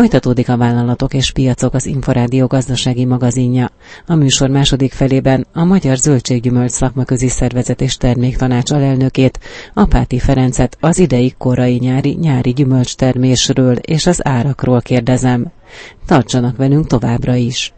Folytatódik a Vállalatok és Piacok, az Inforádió gazdasági magazinja. A műsor második felében a Magyar Zöldséggyümölcs Szakmaközi Szervezet és Terméktanács alelnökét, Apáti Ferencet az idei korai nyári gyümölcstermésről és az árakról kérdezem. Tartsanak velünk továbbra is!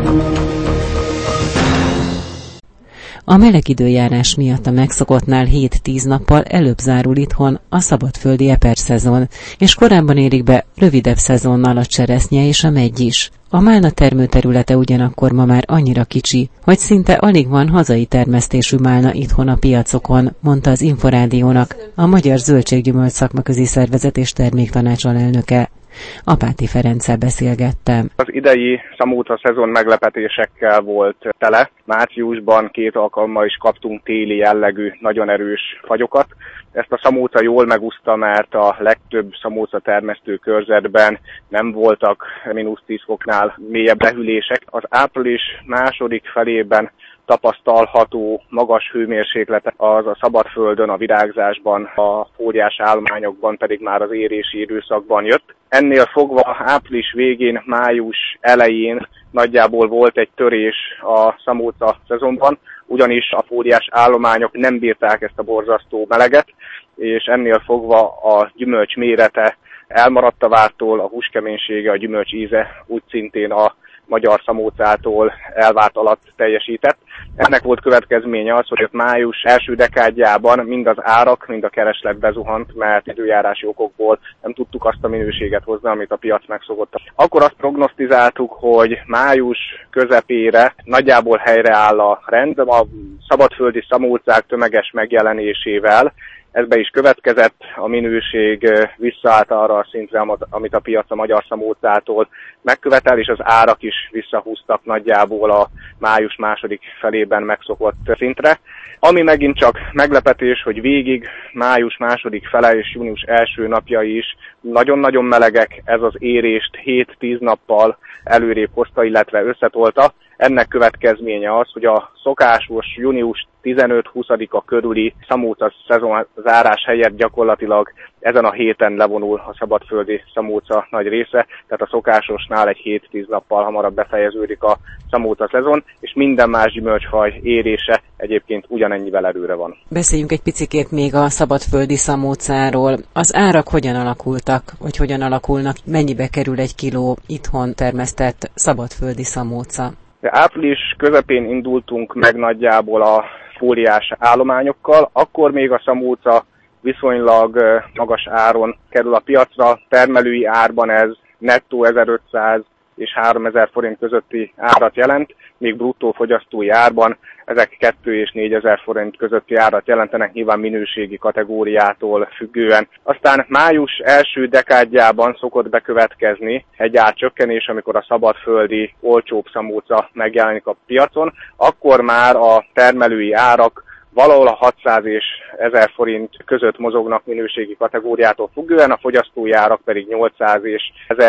A meleg időjárás miatt a megszokottnál 7-10 nappal előbb zárul itthon a szabadföldi eperszezon, és korábban érik be rövidebb szezonnal a cseresznye és a meggy is. A málna termőterülete ugyanakkor ma már annyira kicsi, hogy szinte alig van hazai termesztésű málna itthon a piacokon, mondta az Inforádiónak a Magyar Zöldséggyümölcs Szakmaközi Szervezet és Terméktanács alelnöke. Apáti Ferenccel beszélgettem. Az idei szamóca szezon meglepetésekkel volt tele. Márciusban 2 alkalommal is kaptunk téli jellegű, nagyon erős fagyokat. Ezt a szamóca jól megúszta, mert a legtöbb szamóca termesztő körzetben nem voltak -10 foknál mélyebb lehűlések. Az április második felében tapasztalható magas hőmérséklet az a szabadföldön, a virágzásban, a fóliás állományokban pedig már az érési időszakban jött. Ennél fogva április végén, május elején nagyjából volt egy törés a szamóca szezonban, ugyanis a fóliás állományok nem bírták ezt a borzasztó meleget, és ennél fogva a gyümölcs mérete elmaradt a vártól, a húskeménysége, a gyümölcs íze úgy szintén a magyar szamócától elvárt alatt teljesített. Ennek volt következménye az, hogy május első dekádjában mind az árak, mind a kereslet bezuhant, mert időjárási okokból nem tudtuk azt a minőséget hozni, amit a piac megszokott. Akkor azt prognosztizáltuk, hogy május közepére nagyjából helyreáll a rend, a szabadföldi szamócák tömeges megjelenésével. Ez be is következett, a minőség visszaállt arra a szintre, amit a piac a magyar szamócától megkövetel, és az árak is visszahúztak nagyjából a május második felében megszokott szintre. Ami megint csak meglepetés, hogy végig május második fele és június első napjai is nagyon-nagyon melegek, ez az érést 7-10 nappal előrébb hozta, illetve összetolta. Ennek következménye az, hogy a szokásos június 15-20-a körüli szamóca szezon zárás helyett gyakorlatilag ezen a héten levonul a szabadföldi szamóca nagy része, tehát a szokásosnál egy 7-10 nappal hamarabb befejeződik a szamóca szezon, és minden más gyümölcsfaj érése egyébként ugyanennyivel előre van. Beszéljünk egy picikét még a szabadföldi szamócáról. Az árak hogyan alakultak, vagy hogyan alakulnak, mennyibe kerül egy kiló itthon termesztett szabadföldi szamóca? Április közepén indultunk meg nagyjából a fóliás állományokkal, akkor még a szamóca viszonylag magas áron kerül a piacra, termelői árban ez nettó 1500 és 3000 forint közötti árat jelent, még bruttó fogyasztói árban ezek 2 és 4000 forint közötti árat jelentenek, nyilván minőségi kategóriától függően. Aztán május első dekádjában szokott bekövetkezni egy árcsökkenés, amikor a szabadföldi olcsóbb szamóca megjelenik a piacon, akkor már a termelői árak valahol a 600 és 1000 forint között mozognak minőségi kategóriától függően, a fogyasztói árak pedig 800 és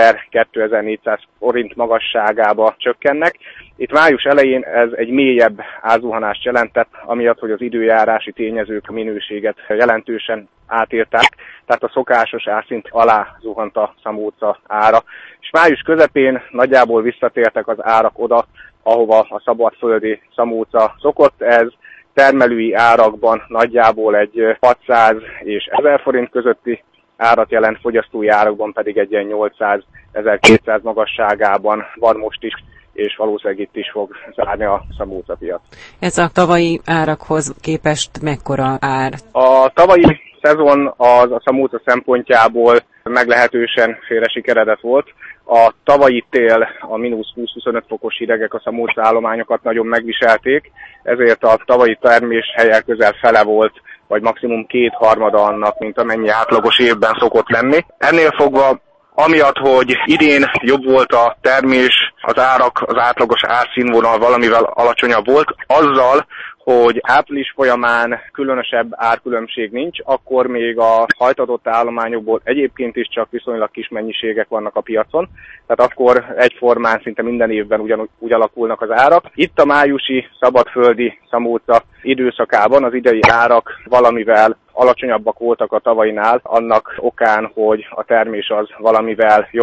1000-2400 forint magasságába csökkennek. Itt május elején ez egy mélyebb árzuhanást jelentett, amiatt, hogy az időjárási tényezők a minőséget jelentősen átírták, tehát a szokásos árszint alá zuhant a szamóca ára. És május közepén nagyjából visszatértek az árak oda, ahova a szabadföldi szamóca szokott, ez termelői árakban nagyjából egy 600 és 1000 forint közötti árat jelent, fogyasztói árakban pedig egy ilyen 800-1200 magasságában van most is, és valószínűleg itt is fog zárni a szamóca piac. Ez a tavalyi árakhoz képest mekkora ár? A tavalyi szezon az a szamóca szempontjából meglehetősen félresikeredett volt. A tavalyi tél, a -20-25 fokos hidegek a szamóca állományokat nagyon megviselték, ezért a tavalyi termés helye közel fele volt, vagy maximum 2/3 annak, mint amennyi átlagos évben szokott lenni. Ennél fogva, amiatt, hogy idén jobb volt a termés, az árak, az átlagos árszínvonal valamivel alacsonyabb volt, azzal, hogy április folyamán különösebb árkülönbség nincs, akkor még a hajtatott állományokból egyébként is csak viszonylag kis mennyiségek vannak a piacon, tehát akkor egyformán szinte minden évben ugyanúgy alakulnak az árak. Itt a májusi szabadföldi szamóca időszakában az idei árak valamivel alacsonyabbak voltak a tavainál, annak okán, hogy a termés az valamivel jobb,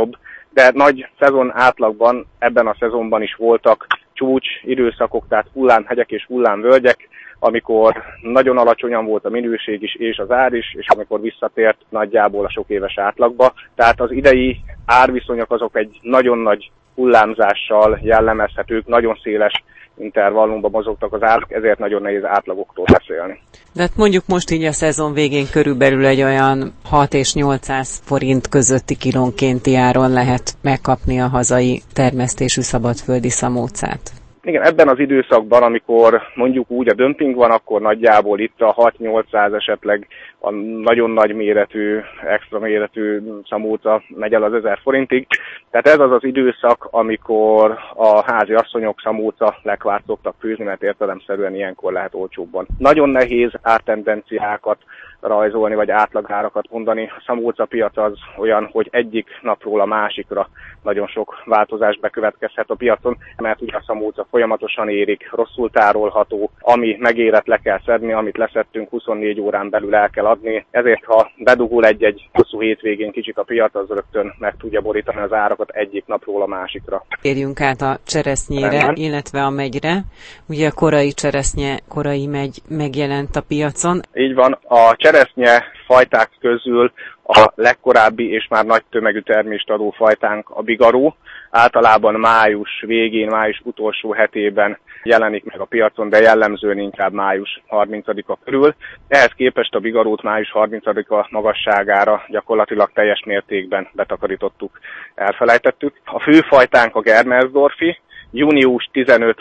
de nagy szezon átlagban ebben a szezonban is voltak csúcs időszakok, tehát hullámhegyek és hullámvölgyek, amikor nagyon alacsonyan volt a minőség is és az ár is, és amikor visszatért nagyjából a sok éves átlagba. Tehát az idei árviszonyok azok egy nagyon nagy hullámzással jellemezhetők, nagyon széles intervallumban mozogtak az árak, ezért nagyon nehéz átlagoktól beszélni. De hát mondjuk most így a szezon végén körülbelül egy olyan 6 és 800 forint közötti kilónkénti áron lehet megkapni a hazai termesztésű szabadföldi szamócát. Igen, ebben az időszakban, amikor mondjuk úgy a dömping van, akkor nagyjából itt a 6-800 esetleg a nagyon nagy méretű, extra méretű szamóca megy el az 1000 forintig. Tehát ez az az időszak, amikor a házi asszonyok szamóca lekvárt szoktak főzni, mert értelemszerűen ilyenkor lehet olcsóbban. Nagyon nehéz ártendenciákat rajzolni, vagy átlagárakat mondani. A szamóca piac az olyan, hogy egyik napról a másikra nagyon sok változás bekövetkezhet a piacon, mert ugye a szamóca folyamatosan érik, rosszul tárolható, ami megérett le kell szedni, amit leszedtünk 24 órán belül el kell adni, ezért ha bedugul egy-egy hosszú hétvégén kicsit a piac, az rögtön meg tudja borítani az árakat egyik napról a másikra. Térjünk át a cseresznyére, illetve a megyre. Ugye a korai cseresznye, korai megy megjelent a piacon. Így van, a cseresznye fajták közül a legkorábbi és már nagy tömegű termést adó fajtánk a bigaró. Általában május végén, május utolsó hetében jelenik meg a piacon, de jellemzően inkább május 30-a körül. Ehhez képest a bigarót május 30-a magasságára gyakorlatilag teljes mértékben betakarítottuk, elfelejtettük. A főfajtánk a Germersdorfi, június 15-20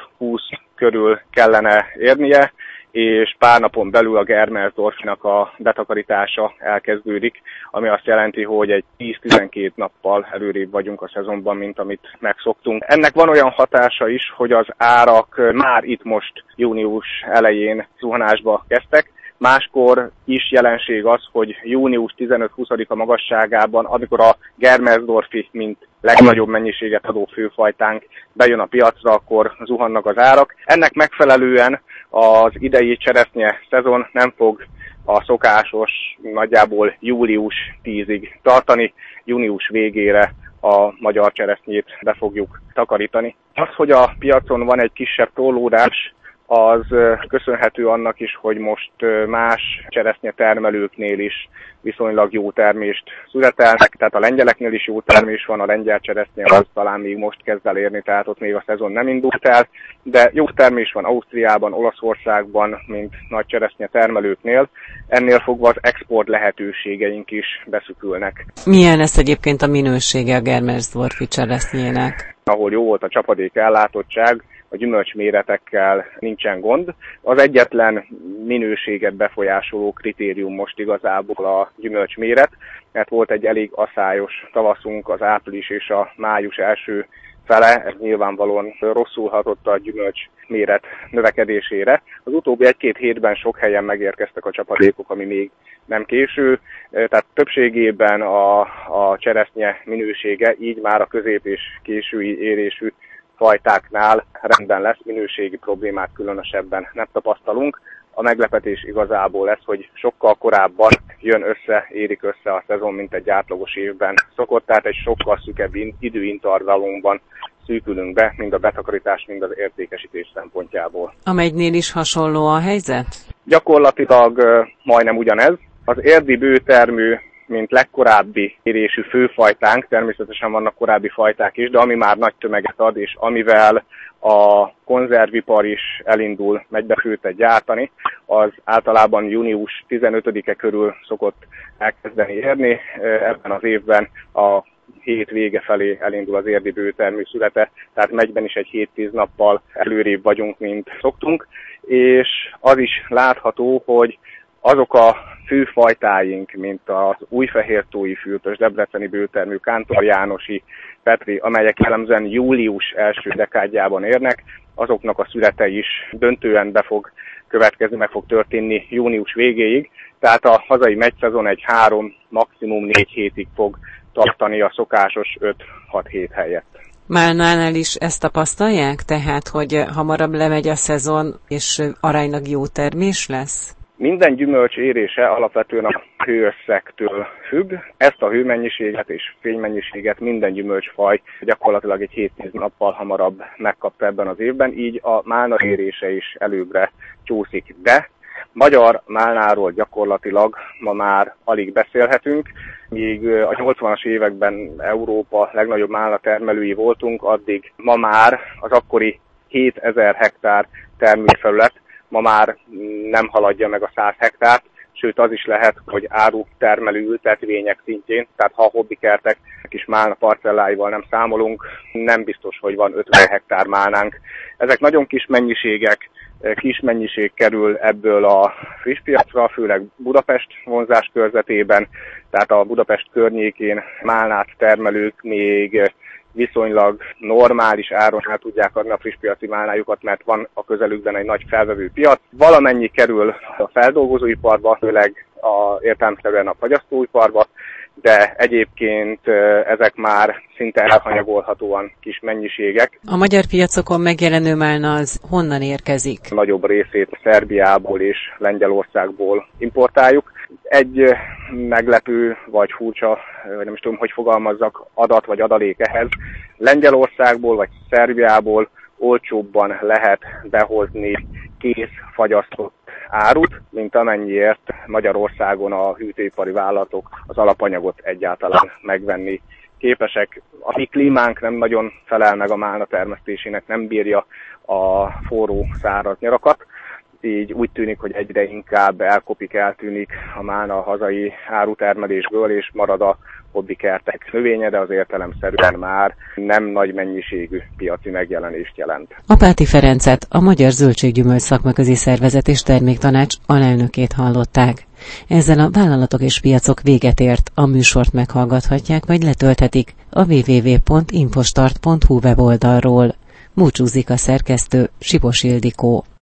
körül kellene érnie, és pár napon belül a Germersdorfinak a betakarítása elkezdődik, ami azt jelenti, hogy egy 10-12 nappal előrébb vagyunk a szezonban, mint amit megszoktunk. Ennek van olyan hatása is, hogy az árak már itt most június elején zuhanásba kezdtek. Máskor is jelenség az, hogy június 15-20 magasságában, amikor a Germersdorfi, mint legnagyobb mennyiséget adó főfajtánk bejön a piacra, akkor zuhannak az árak. Ennek megfelelően az idei cseresznye szezon nem fog a szokásos nagyjából július 10-ig tartani, június végére a magyar cseresznyét be fogjuk takarítani. Az, hogy a piacon van egy kisebb torlódás, az köszönhető annak is, hogy most más cseresznye termelőknél is viszonylag jó termést születelnek, tehát a lengyeleknél is jó termés van, a lengyel cseresznye az talán még most kezd el érni, tehát ott még a szezon nem indult el, de jó termés van Ausztriában, Olaszországban, mint nagy cseresznye termelőknél, ennél fogva az export lehetőségeink is beszükülnek. Milyen lesz egyébként a minősége a Germersdorfi cseresznyének? Ahol jó volt a csapadék ellátottság, a gyümölcsméretekkel nincsen gond. Az egyetlen minőséget befolyásoló kritérium most igazából a gyümölcsméret, mert volt egy elég aszályos tavaszunk, az április és a május első fele, ez nyilvánvalóan rosszul hatott a gyümölcsméret növekedésére. Az utóbbi 1-2 hétben sok helyen megérkeztek a csapadékok, ami még nem késő, tehát többségében a cseresznye minősége így már a közép és késői érésű fajtáknál rendben lesz, minőségi problémát különösebben nem tapasztalunk. A meglepetés igazából lesz, hogy sokkal korábban érik össze a szezon, mint egy átlagos évben szokott, tehát egy sokkal szűkebb időintervallumban szűkülünk be, mind a betakarítás, mind az értékesítés szempontjából. A megynél is hasonló a helyzet? Gyakorlatilag majdnem ugyanez. Az érdi bőtermű, mint legkorábbi érésű főfajtánk, természetesen vannak korábbi fajták is, de ami már nagy tömeget ad, és amivel a konzervipar is elindul megybefőttet gyártani, az általában június 15-e körül szokott elkezdeni érni. Ebben az évben a hét vége felé elindul az érdi bőtermű születe, tehát megyben is egy 7-10 nappal előrébb vagyunk, mint szoktunk, és az is látható, hogy azok a főfajtáink, mint az újfehértói fültös, debreceni bőtermű, Kántor Jánosi, Petri, amelyek jellemzően július első dekádjában érnek, azoknak a születe is döntően be fog következni, meg fog történni június végéig, tehát a hazai megyszezon egy 3, maximum 4 hétig fog tartani a szokásos 5-6 hét helyett. Málnál is ezt tapasztalják? Tehát, hogy hamarabb lemegy a szezon, és aránylag jó termés lesz? Minden gyümölcs érése alapvetően a hőösszegtől függ. Ezt a hőmennyiséget és fénymennyiséget minden gyümölcsfaj gyakorlatilag egy 7-10 nappal hamarabb megkapta ebben az évben, így a málna érése is előbbre csúszik. De magyar málnáról gyakorlatilag ma már alig beszélhetünk, míg a 80-as években Európa legnagyobb málna termelői voltunk, addig ma már az akkori 7000 hektár termőfelület ma már nem haladja meg a 100 hektárt, sőt az is lehet, hogy árutermelő ültetvények szintjén, tehát ha a hobbikertek kis málna parcelláival nem számolunk, nem biztos, hogy van 50 hektár málnánk. Ezek nagyon kis mennyiségek, kis mennyiség kerül ebből a friss piacra, főleg Budapest vonzás körzetében, tehát a Budapest környékén málnát termelők még viszonylag normális áron el tudják adni a frisspiaci málnájukat, mert van a közelükben egy nagy felvevő piac. Valamennyi kerül a feldolgozóiparba, főleg értelemszerűen a fagyasztóiparba, de egyébként ezek már szinte elhanyagolhatóan kis mennyiségek. A magyar piacokon megjelenő málna az honnan érkezik? Nagyobb részét Szerbiából és Lengyelországból importáljuk. Egy meglepő vagy furcsa, nem is tudom, hogy fogalmazzak, adat vagy adalék ehhez. Lengyelországból vagy Szerbiából olcsóbban lehet behozni kész fagyasztott árut, mint amennyiért Magyarországon a hűtőipari vállalatok az alapanyagot egyáltalán megvenni képesek. A mi klímánk nem nagyon felel meg a málna termesztésének, nem bírja a forró, száraz nyarakat. Így úgy tűnik, hogy egyre inkább eltűnik a málna a hazai árutermelésből, és marad a hobbikertek növénye, de az értelemszerűen már nem nagy mennyiségű piaci megjelenést jelent. Apáti Ferencet, a Magyar Zöldséggyümölcs Szakmaközi Szervezet és Terméktanács alelnökét hallották. Ezzel a vállalatok és piacok véget ért, a műsort meghallgathatják, vagy letölthetik a www.infostart.hu weboldalról. Búcsúzik a szerkesztő, Sipos Ildikó.